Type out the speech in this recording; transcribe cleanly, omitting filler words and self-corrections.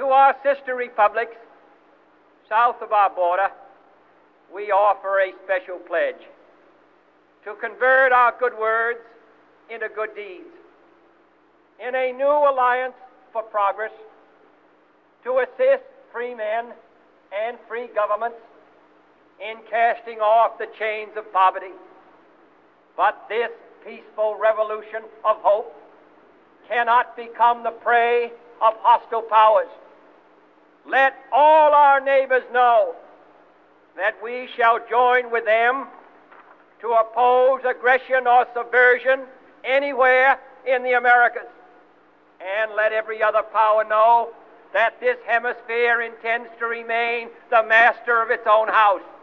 To our sister republics south of our border, we offer a special pledge to convert our good words into good deeds in a new alliance for progress, to assist free men and free governments in casting off the chains of poverty. But this peaceful revolution of hope cannot become the prey of hostile powers. Let all our neighbors know that we shall join with them to oppose aggression or subversion anywhere in the Americas. And let every other power know that this hemisphere intends to remain the master of its own house.